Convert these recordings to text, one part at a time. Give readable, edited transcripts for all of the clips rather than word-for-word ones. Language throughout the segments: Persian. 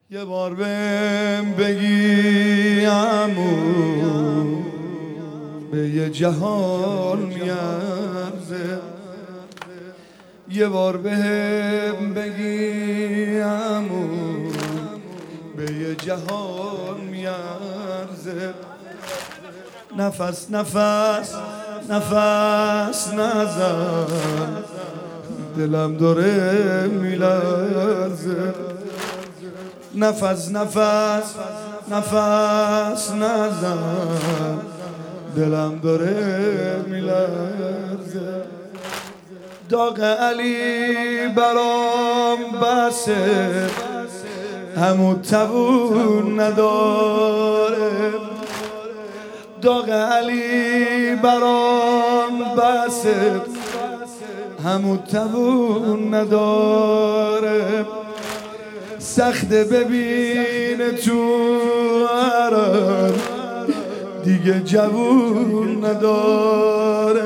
یه بار بهم بگی عمو به یه جهان میارزه، یه بار بهم بگی عمو به یه جهان میارزه. نفس نفس نفس نزن، دلم داره میلرزه. نفس نفس نفس نزن، دلم داره میلرزه. داغ علی برام بسه، همون توون نداره. داغ علی برام بسه، همون توون نداره. سخته ببین تو عرب دیگه جوون نداره.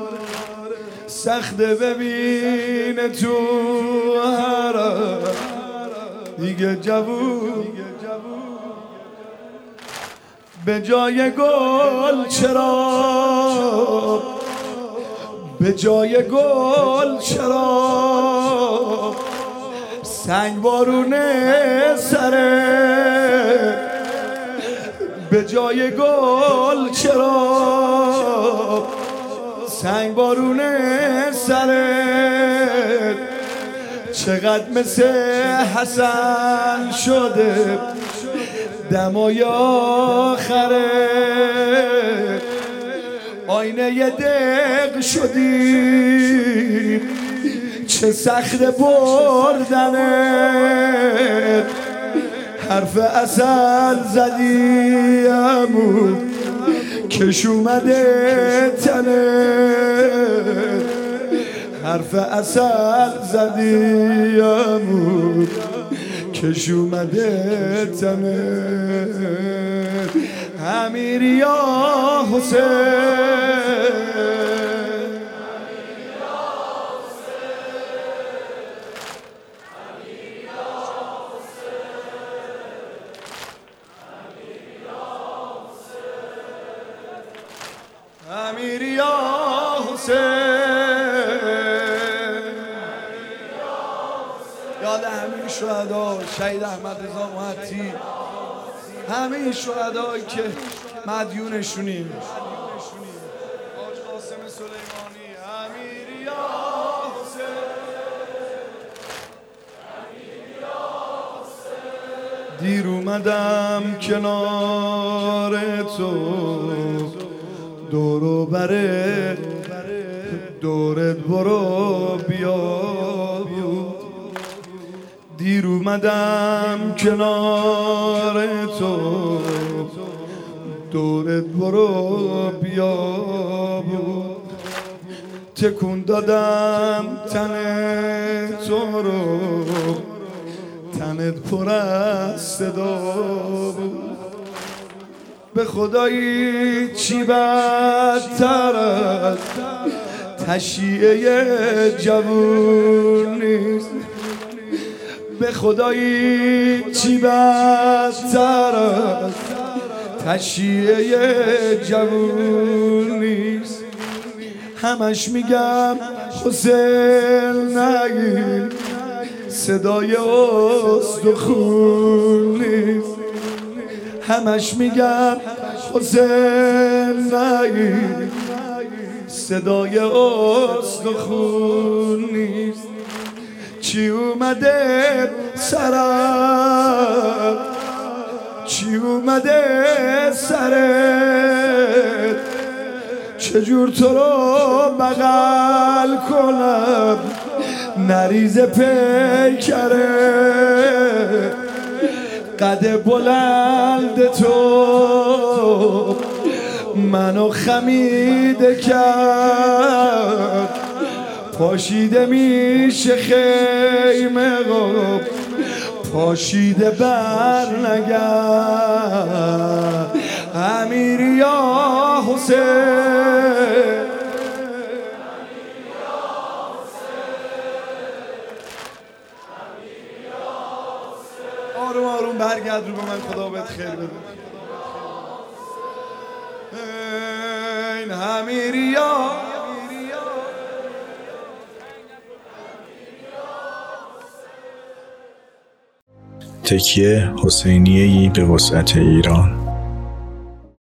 سخته ببین تو عرب دیگه جوون. به جای گل چرا، به جای گل چرا سنگ بارونه سره. به جای گل چرا سنگ بارونه سره. چقدر مثل حسن شده دمای آخره. آینه یه دق شدی، چه سخت بردنت. حرف اصل زدی عمو کش اومده تنت. حرف اصل زدی عمو کش اومده تنت. امیر یا حسین، امیر یا حسین. یاد همه شهدا، شهید احمد رضا محطی، همه شهدایی که مدیونشونیم. حاج قاسم سلیمانی، امیر یا حسین. دیر اومدم کنار تو، دورو بره دورت برو بیا بود. دیر اومدم کنار تو، دورت برو بیا بود. تکون دادم تن تو رو، تنت پر از صدا بود. به خدایی چی بدتر از تشییع جوون نیست. به خدایی چی بدتر از تشییع جوون نیست. همش میگم حسین نگیر، صدای استخون نیست. همش میگم حسین نگیر، صدای استخون نیست. چی اومده سرم، چی اومده سرت. چجور تو رو بغل کنم نریزه پیکره. قد بلند تو منو خمیده کرد. پاشیده میشه خیمه غب، پاشیده بر نگرد. امیر یا حسین، آروم آروم بارون برگرد رو به من، خدا بهت خیر بده. این امیریا تکیه حسینیه‌ای به وسعت ایران.